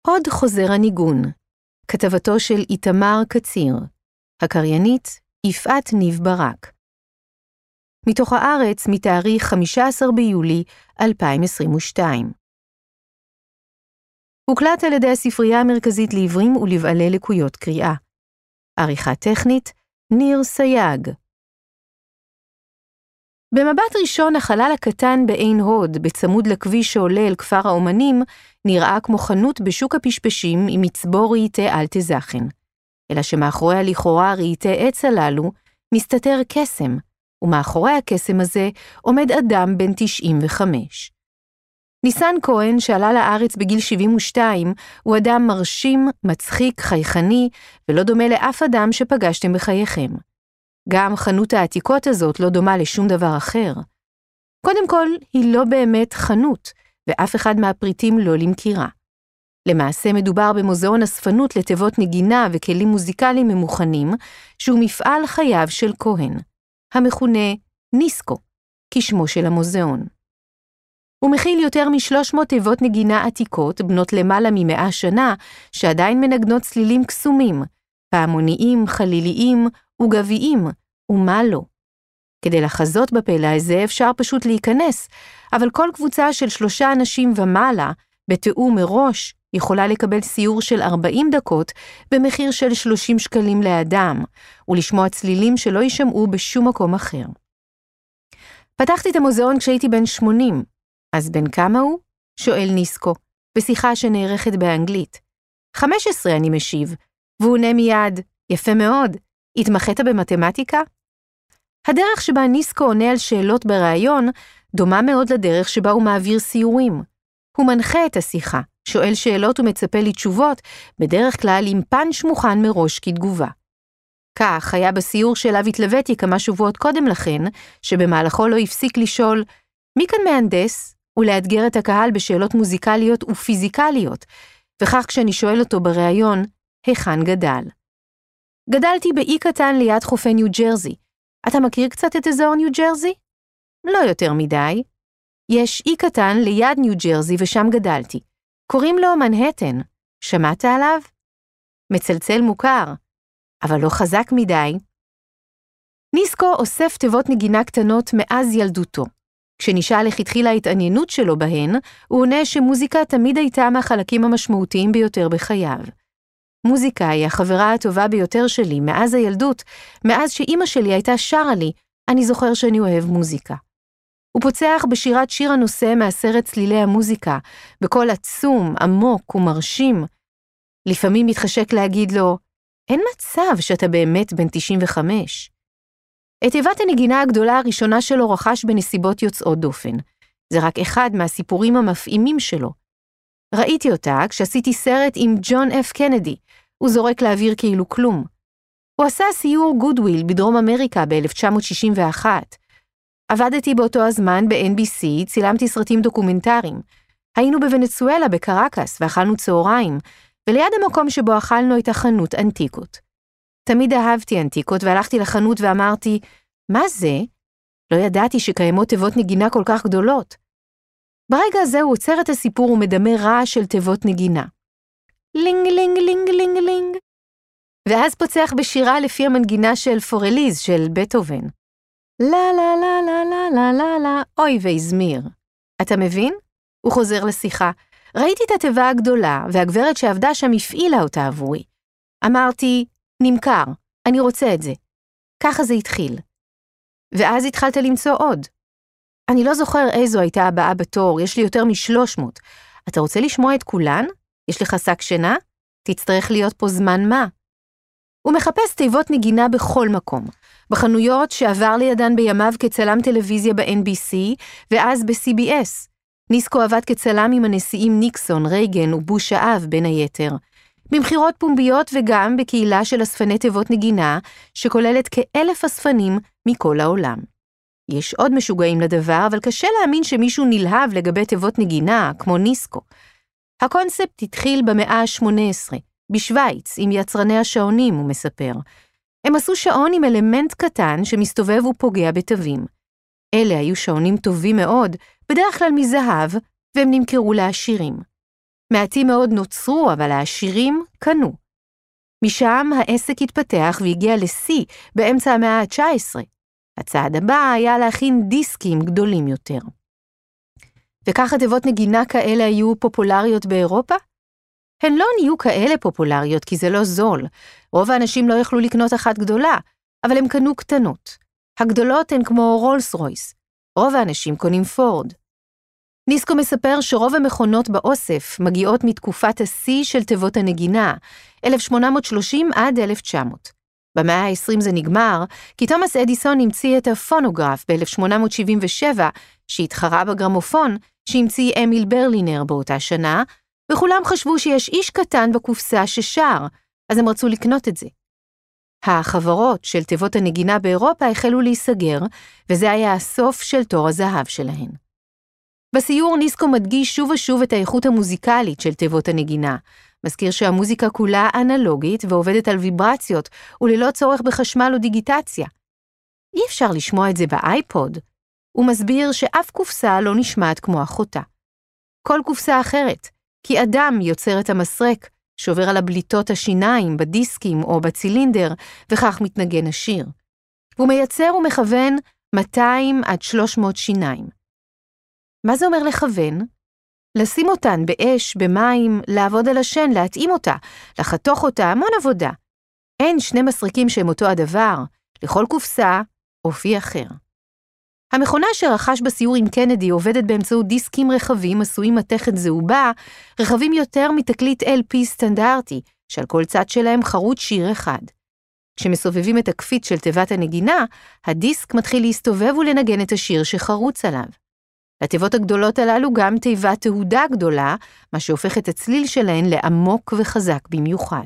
עוד חוזר הניגון, כתבתו של איתמר קציר, הקריינית יפעת ניב ברק. מתוך הארץ מתאריך 15 ביולי 2022. הוקלט על ידי הספרייה המרכזית לעיוורים ולבעלי לקויות קריאה. עריכה טכנית, ניר סייג. במבט ראשון החלל הקטן בעין הוד, בצמוד לכביש שעולה אל כפר האומנים, נראה כמו חנות בשוק הפשפשים עם מצבור רהיטי אלטזכן. אלא שמאחורי הלכאורה רהיטי עץ הללו מסתתר קסם, ומאחורי הקסם הזה עומד אדם בן 95. ניסן כהן, שעלה לארץ בגיל 72, הוא אדם מרשים, מצחיק, חייכני, ולא דומה לאף אדם שפגשתם בחייכם. גם חנות העתיקות הזאת לא דומה לשום דבר אחר. קודם כל, היא לא באמת חנות, ואף אחד מהפריטים לא למכירה. למעשה מדובר במוזיאון אספנות לתיבות נגינה וכלים מוזיקליים ממוכנים, שהוא מפעל חייו של כהן, המכונה ניסקו, כשמו של המוזיאון. הוא מכיל יותר מ300 תיבות נגינה עתיקות, בנות למעלה מ100 שנה, שעדיין מנגנות צלילים קסומים, פעמוניים, חליליים וגביים, ומה לא. כדי לחזות בפלא הזה אפשר פשוט להיכנס, אבל כל קבוצה של 3 אנשים ומעלה, בתיאום מראש, יכולה לקבל סיור של 40 דקות במחיר של 30 שקלים לאדם, ולשמוע צלילים שלא יישמעו בשום מקום אחר. פתחתי את המוזיאון כשהייתי בן 80, אז בן כמה הוא? שואל ניסקו, בשיחה שנערכת באנגלית. 15 אני משיב, והוא עונה מיד, יפה מאוד, התמחית במתמטיקה? הדרך שבה ניסקו עונה על שאלות בראיון דומה מאוד לדרך שבה הוא מעביר סיורים. הוא מנחה את השיחה, שואל שאלות ומצפה לתשובות, בדרך כלל עם פאנץ' מוכן מראש כתגובה. כך היה בסיור שאליו התלוויתי כמה שבועות קודם לכן, שבמהלכו לא הפסיק לשאול, מי כאן מהנדס? ולאתגר את הקהל בשאלות מוזיקליות ופיזיקליות, וכך כשאני שואל אותו בראיון, היכן גדל? גדלתי באי קטן ליד חופי ניו ג'רזי. אתה מכיר קצת את אזור ניו ג'רזי? לא יותר מדי. יש אי קטן ליד ניו ג'רזי ושם גדלתי. קוראים לו מנהטן. שמעת עליו? מצלצל מוכר, אבל לא חזק מדי. ניסקו אוסף תיבות נגינה קטנות מאז ילדותו. כשנשאל איך התחילה ההתעניינות שלו בהן, הוא עונה שמוזיקה תמיד הייתה מהחלקים המשמעותיים ביותר בחייו. מוזיקה היא החברה הטובה ביותר שלי מאז הילדות, מאז שאימא שלי הייתה שרה לי, אני זוכר שאני אוהב מוזיקה. הוא פוצח בשירת שיר הנושא מהסרט צלילי המוזיקה, בקול עצום, עמוק ומרשים. לפעמים מתחשק להגיד לו, אין מצב שאתה באמת בן 95. את תיבת הנגינה הגדולה הראשונה שלו רכש בנסיבות יוצאות דופן. זה רק אחד מהסיפורים המפעימים שלו. ראיתי אותה כשעשיתי סרט עם ג'ון אף קנדי, הוא זורק לאוויר כאילו כלום. הוא עשה סיור גודוויל בדרום אמריקה ב-1961. עבדתי באותו הזמן ב-NBC, צילמתי סרטים דוקומנטריים. היינו בוונצואלה בקרקס ואכלנו צהריים, וליד המקום שבו אכלנו הייתה חנות אנטיקות. תמיד אהבתי אנטיקות והלכתי לחנות ואמרתי, מה זה? לא ידעתי שקיימות תיבות נגינה כל כך גדולות. ברגע הזה הוא עוצר את הסיפור ומדמה רעש של תיבות נגינה. לינג לינג לינג לינג לינג. ואז פוצח בשירה לפי המנגינה של פורליז של בטהובן. לה לה לה לה לה לה לה לה, אוי ויזמיר. אתה מבין? הוא חוזר לשיחה. ראיתי את התיבה הגדולה, והגברת שעבדה שם הפעילה אותה עבורי. אמרתי, נמכר, אני רוצה את זה. ככה זה התחיל. ואז התחלת למצוא עוד. אני לא זוכר איזו הייתה הבאה בתור, יש לי יותר מ300. אתה רוצה לשמוע את כולן? יש לך שק שינה? תצטרך להיות פה זמן מה. הוא מחפש תיבות נגינה בכל מקום. בחנויות שעבר לידן בימיו כצלם טלוויזיה ב-NBC, ואז ב-CBS. ניסקו עבד כצלם עם הנשיאים ניקסון, רייגן ובוש האב בין היתר. במחירות פומביות וגם בקהילה של אספני תיבות נגינה, שכוללת כ1,000 אספנים מכל העולם. יש עוד משוגעים לדבר, אבל קשה להאמין שמישהו נלהב לגבי תיבות נגינה, כמו ניסקו. הקונספט התחיל במאה ה-18, בשוויץ, עם יצרני השעונים, הוא מספר. הם עשו שעון עם אלמנט קטן שמסתובב ופוגע בתווים. אלה היו שעונים טובים מאוד, בדרך כלל מזהב, והם נמכרו לעשירים. מעטים מאוד נוצרו, אבל העשירים קנו. משם העסק התפתח והגיע לשיא באמצע המאה ה-19. הצעד הבא היה להכין דיסקים גדולים יותר. וככה תיבות נגינה כאלה היו פופולריות באירופה? הן לא נהיו כאלה פופולריות כי זה לא זול. רוב האנשים לא יכלו לקנות אחת גדולה, אבל הם קנו קטנות. הגדולות הן כמו רולס רויס. רוב האנשים קונים פורד. ניסקו מספר שרוב המכונות באוסף מגיעות מתקופת השיא של תיבות הנגינה, 1830 עד 1900. במאה ה-20 זה נגמר, כי תומאס אדיסון המציא את הפונוגרף ב-1877, שהתחרה בגרמופון, שהמציא אמיל ברלינר באותה שנה, וכולם חשבו שיש איש קטן בקופסה ששר, אז הם רצו לקנות את זה. החברות של תיבות הנגינה באירופה החלו להיסגר, וזה היה הסוף של תור הזהב שלהן. בסיור ניסקו מדגיש שוב ושוב את האיכות המוזיקלית של תיבות הנגינה, מזכיר שהמוזיקה כולה אנלוגית ועובדת על ויברציות, וללא צורך בחשמל או דיגיטציה. אי אפשר לשמוע את זה באייפוד. הוא מסביר שאף קופסה לא נשמעת כמו אחותה. כל קופסה אחרת, כי אדם יוצר את המסרק, שעובר על הבליטות השיניים, בדיסקים או בצילינדר, וכך מתנגן השיר. הוא מייצר ומכוון 200 עד 300 שיניים. מה זה אומר לכוון? לשים אותן באש, במים, לעבוד על השן, להתאים אותה, לחתוך אותה, המון עבודה. אין שני מסריקים שהם אותו הדבר, לכל קופסה, אופי אחר. המכונה שרכש בסיור עם קנדי עובדת באמצעות דיסקים רחבים עשויים מתכת זהובה, רחבים יותר מתקליט LP סטנדרטי, שעל כל צד שלהם חרוט שיר אחד. כשמסובבים את הקפיץ של תיבת הנגינה, הדיסק מתחיל להסתובב ולנגן את השיר שחרוץ עליו. לתיבות הגדולות הללו גם תיבת תהודה גדולה, מה שהופך את הצליל שלהן לעמוק וחזק במיוחד.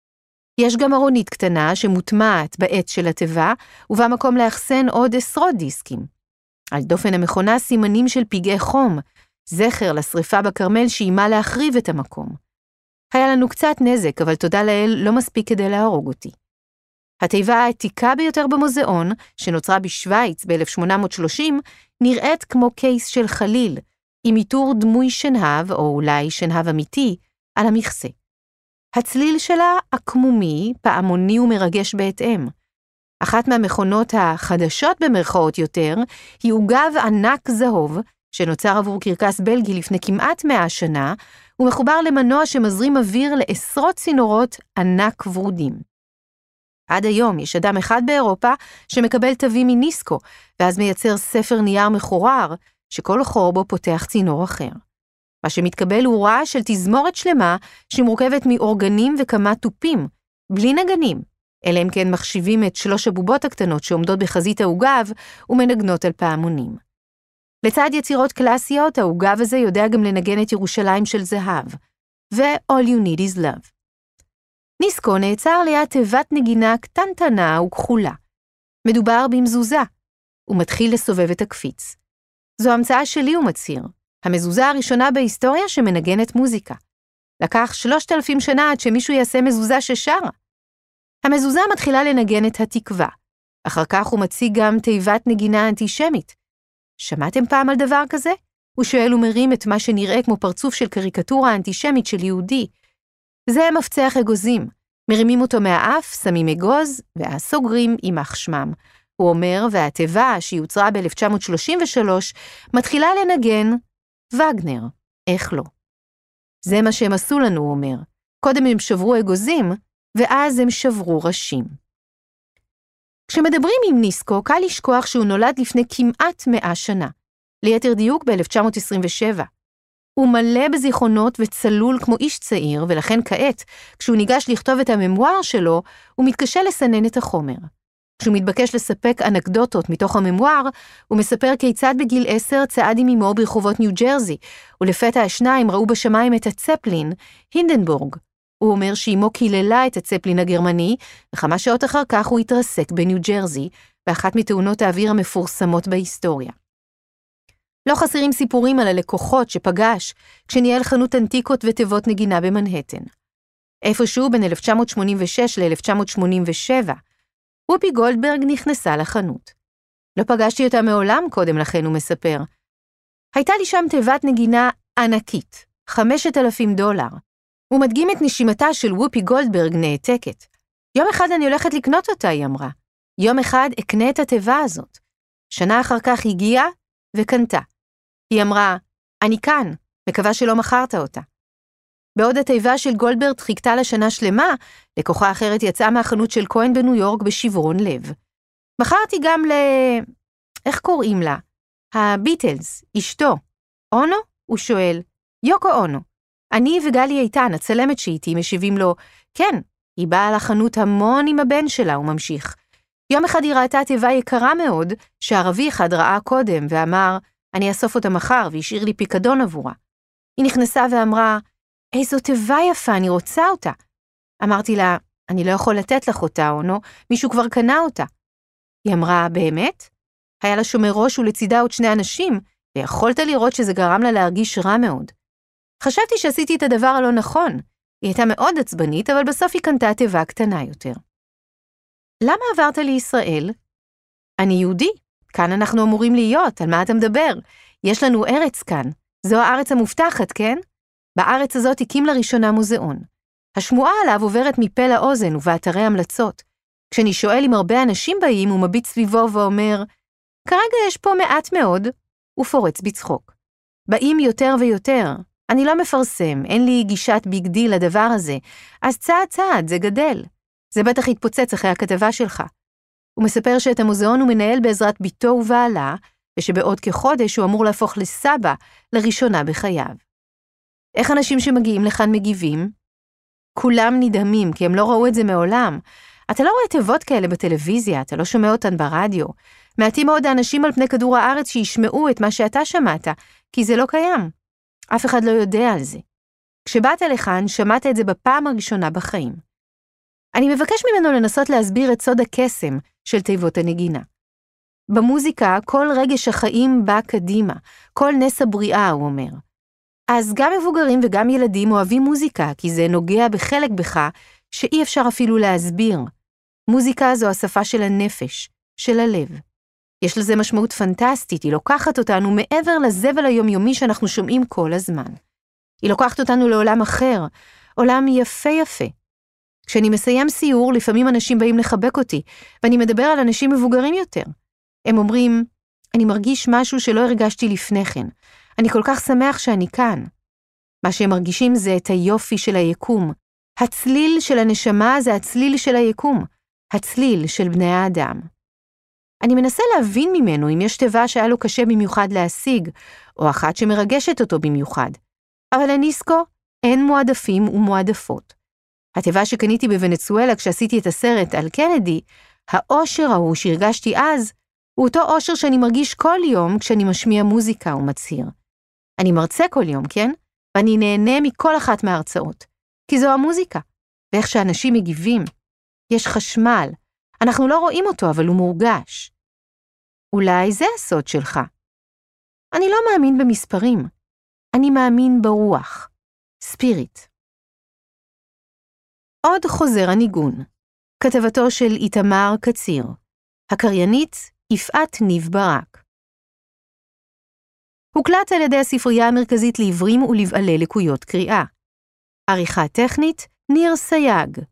יש גם ארונית קטנה שמוטמעת בעץ של התיבה, ובמקום לאחסן עוד עשרות דיסקים. על דופן המכונה סימנים של פגעי חום, זכר לשריפה בכרמל שאימה להחריב את המקום. היה לנו קצת נזק, אבל תודה לאל לא מספיק כדי להרוג אותי. התיבה העתיקה ביותר במוזיאון, שנוצרה בשוויץ ב-1830, נראית כמו קייס של חליל, עם איתור דמוי שנהב, או אולי שנהב אמיתי, על המכסה. הצליל שלה עקמומי, פעמוני ומרגש בהתאם. אחת מהמכונות החדשות במרכאות יותר, היא עוגב ענק זהוב, שנוצר עבור קרקס בלגי לפני כמעט 100 שנה, ומחובר למנוע שמזרים אוויר לעשרות צינורות ענק ורודים. עד היום יש אדם אחד באירופה שמקבל תווים מניסקו, ואז מייצר ספר נייר מחורר, שכל חור בו פותח צינור אחר. מה שמתקבל הוא רעש של תזמורת שלמה, שמורכבת מאורגנים וכמה טופים, בלי נגנים, אלא אם כן מחשיבים את 3 הבובות הקטנות שעומדות בחזית העוגב, ומנגנות על פעמונים. לצד יצירות קלאסיות, העוגב הזה יודע גם לנגן את ירושלים של זהב, ו-All You Need Is Love. ניסקו נעצר ליד תיבת נגינה קטנטנה וכחולה. מדובר במזוזה. הוא מתחיל לסובב את הקפיץ. זו המצאה שלי, הוא מצהיר. המזוזה הראשונה בהיסטוריה שמנגנת מוזיקה. לקח 3,000 שנה עד שמישהו יעשה מזוזה ששרה. המזוזה מתחילה לנגן את התקווה. אחר כך הוא מציג גם תיבת נגינה אנטישמית. שמעתם פעם על דבר כזה? הוא שואל ומרים את מה שנראה כמו פרצוף של קריקטורה אנטישמית של יהודי. זה מפצח אגוזים. מרימים אותו מהאף, שמים אגוז, ואז סוגרים יימח שמם. הוא אומר, והתיבה שיוצרה ב-1933 מתחילה לנגן וגנר. איך לא? זה מה שהם עשו לנו, הוא אומר. קודם הם שברו אגוזים, ואז הם שברו ראשים. כשמדברים עם ניסקו, קל לשכוח שהוא נולד לפני כמעט 100 שנה. ליתר דיוק ב-1927. הוא מלא בזיכרונות וצלול כמו איש צעיר, ולכן כעת, כשהוא ניגש לכתוב את הממואר שלו, הוא מתקשה לסנן את החומר. כשהוא מתבקש לספק אנקדוטות מתוך הממואר, הוא מספר כיצד בגיל 10 צעד עם אמו ברחובות ניו ג'רזי, ולפתע השניים ראו בשמיים את הצפלין, הינדנבורג. הוא אומר שאמו קיללה את הצפלין הגרמני, וכמה שעות אחר כך הוא התרסק בניו ג'רזי, באחת מתאונות האוויר המפורסמות בהיסטוריה. לא חסרים סיפורים על הלקוחות שפגש כשניהל חנות אנטיקות ותיבות נגינה במנהטן. איפשהו בין 1986 ל-1987, וופי גולדברג נכנסה לחנות. לא פגשתי אותה מעולם קודם לכן, הוא מספר. הייתה לי שם תיבת נגינה ענקית, $5,000. הוא מדגים את נשימתה של וופי גולדברג נעתקת. יום אחד אני הולכת לקנות אותה, היא אמרה. יום אחד אקנה את התיבה הזאת. שנה אחר כך הגיעה וקנתה. היא אמרה, אני כאן, מקווה שלא מכרת אותה. בעוד התיבה של גולדברג חיכתה לשנה שלמה, לקוחה אחרת יצאה מהחנות של כהן בניו יורק בשברון לב. מכרתי גם איך קוראים לה? הביטלס, אשתו. אונו? הוא שואל. יוקו אונו. אני וגלי איתן, הצלמת שאיתי, משיבים לו, כן, היא באה לחנות המון עם הבן שלה, הוא ממשיך. יום אחד היא ראתה תיבה יקרה מאוד, שערבי אחד ראה קודם, ואמר, אני אאסוף אותה מחר, והשאיר לי פיקדון עבורה. היא נכנסה ואמרה, איזו תיבה יפה, אני רוצה אותה. אמרתי לה, אני לא יכול לתת לך אותה, אונו, מישהו כבר קנה אותה. היא אמרה, באמת? היה לה שומר ראש ולצידה עוד 2 אנשים, ויכולת לראות שזה גרם לה להרגיש רע מאוד. חשבתי שעשיתי את הדבר הלא נכון. היא הייתה מאוד עצבנית, אבל בסוף היא קנתה תיבה קטנה יותר. למה עברת לישראל? אני יהודי. כאן אנחנו אמורים להיות, על מה אתה מדבר? יש לנו ארץ כאן. זו הארץ המובטחת, כן? בארץ הזאת הקים לראשונה מוזיאון. השמועה עליו עוברת מפה לאוזן ובאתרי המלצות. כשאני שואל אם הרבה אנשים באים, הוא מביט סביבו ואומר, כרגע יש פה מעט מאוד, הוא פורץ בצחוק. באים יותר ויותר. אני לא מפרסם, אין לי גישת ביג דיל לדבר הזה, אז צעד צעד, זה גדל. זה בטח התפוצץ אחרי הכתבה שלך. הוא מספר שאת המוזיאון הוא מנהל בעזרת ביתו ובעלה, ושבעוד כחודש הוא אמור להפוך לסבא לראשונה בחייו. איך אנשים שמגיעים לכאן מגיבים? כולם נדהמים, כי הם לא ראו את זה מעולם. אתה לא רואה תיבות כאלה בטלוויזיה, אתה לא שומע אותן ברדיו. מעטים מאוד האנשים על פני כדור הארץ שישמעו את מה שאתה שמעת, כי זה לא קיים. אף אחד לא יודע על זה. כשבאת לכאן, שמעת את זה בפעם הראשונה בחיים. אני מבקש ממנו לנסות להסביר את סוד הקסם של תיבות הנגינה. במוזיקה, כל רגש החיים בא קדימה, כל נס הבריאה, הוא אומר. אז גם מבוגרים וגם ילדים אוהבים מוזיקה, כי זה נוגע בחלק בך שאי אפשר אפילו להסביר. מוזיקה זו השפה של הנפש, של הלב. יש לזה משמעות פנטסטית, היא לוקחת אותנו מעבר לזבל היומיומי שאנחנו שומעים כל הזמן. היא לוקחת אותנו לעולם אחר, עולם יפה יפה. כשאני מסיים סיור, לפעמים אנשים באים לחבק אותי, ואני מדבר על אנשים מבוגרים יותר. הם אומרים, אני מרגיש משהו שלא הרגשתי לפני כן. אני כל כך שמח שאני כאן. מה שהם מרגישים זה את היופי של היקום. הצליל של הנשמה זה הצליל של היקום. הצליל של בני האדם. אני מנסה להבין ממנו אם יש תיבה שהיה לו קשה במיוחד להשיג, או אחת שמרגשת אותו במיוחד. אבל לניסקו אין מועדפים ומועדפות. התיבה שקניתי בוונצואלה כשעשיתי את הסרט על קנדי, האושר ההוא שהרגשתי אז, הוא אותו אושר שאני מרגיש כל יום כשאני משמיע מוזיקה ומצהיר. אני מרצה כל יום, כן? ואני נהנה מכל אחת מההרצאות. כי זו המוזיקה, ואיך שאנשים מגיבים. יש חשמל. אנחנו לא רואים אותו, אבל הוא מורגש. אולי זה הסוד שלך. אני לא מאמין במספרים. אני מאמין ברוח. ספיריט. עוד חוזר הניגון. כתבתו של איתמר קציר. הקריינית יפעת ניב ברק. הוקלט על ידי הספרייה המרכזית לעיוורים ולבעלי לקויות קריאה. עריכה טכנית ניר סייג.